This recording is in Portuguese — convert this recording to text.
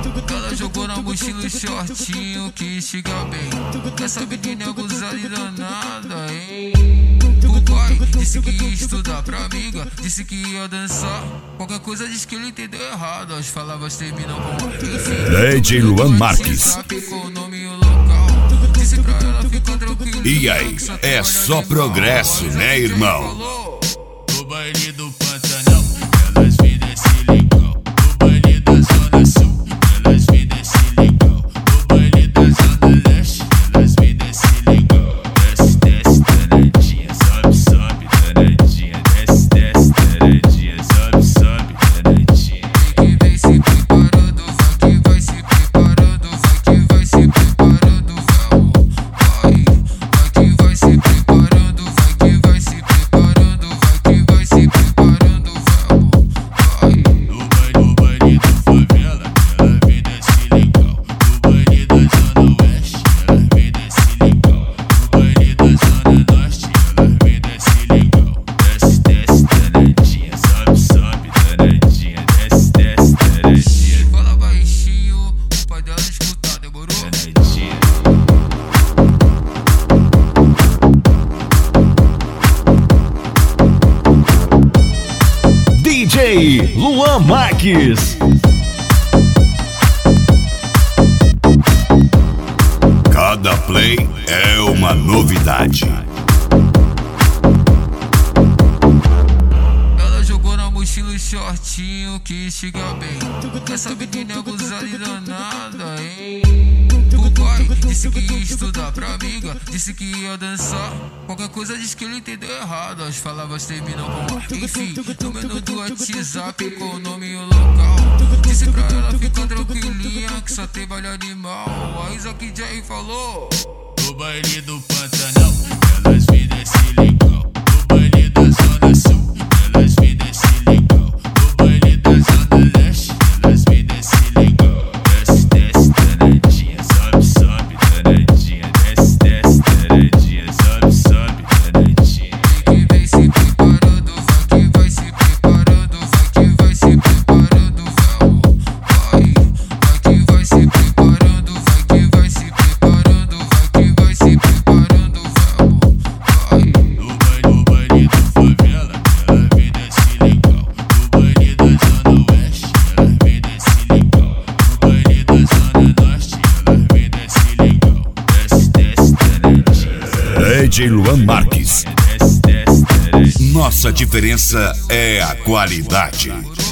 Ela jogou na mochila o shortinho que chega bem. Essa menina é abusada e danada, hein? O pai disse que ia estudar pra amiga, disse que ia dançar. Qualquer coisa diz que ele entendeu errado. As palavras terminam com DJ Luan Marques. Disse pra ela ficar tranquila. E aí, é só progresso, né, irmão? No baile do Pantanal, elas vêm desse legal. No baile da Zona Sul, elas vêm desse legal. No baile da Zona Leste, elas vêm desse legal. Desce, desce, danadinha, sobe, sobe, danadinha. Desce, desce, danadinha, sobe, sobe, danadinha. Vem que vem se preparando, vai que vai se preparando, vai que vai se preparando, vai que vai se preparando, vai que vai se preparando, vai que vai se preparando, vai. No baile do favela, ela vem desse legal. No baile da Zona Oeste, ela vem desse legal. No baile da Zona Norte, ela vem desse legal. Desce, desce, danadinha, sobe, sobe, danadinha. Desce, desce, danadinha. Fala baixinho, o pai dela escutar, demorou? Danadinha. DJ Luan Marques. Cada play é uma novidade. Ela jogou na mochila o shortinho que chega bem. Essa menina é abusada e danada, hein? O pai disse que ia estudar pra amiga, disse que ia dançar. Qualquer coisa diz que ele entendeu errado. As palavras terminam com enfim. No menu do WhatsApp com o nome e o local. Disse pra ela ficar tranquilinha que só tem baile animal. A Isa que Jerry falou. No baile do Pantanal, elas vêm desse legal. No baile da Zona Sul, elas vêm desse legal. No baile da Zona Leste, elas vêm desse legal. Desce, desce, danadinha, sobe, sobe, danadinha. Desce, desce, danadinha, sobe, sobe, danadinha. Vem que vem se preparando, vai que vai se preparando, vai que vai se preparando, vai que vai se preparando, vai que vai se preparando, vai que vai se preparando, vai. No baile do favela, ela vem desse legal. No baile da Zona Oeste, ela vem desse legal. No baile da Zona Norte, ela vem desse legal. Desce, desce, danadinha. DJ Luan Marques. Desce, desce, danadinha. Nossa diferença é a qualidade.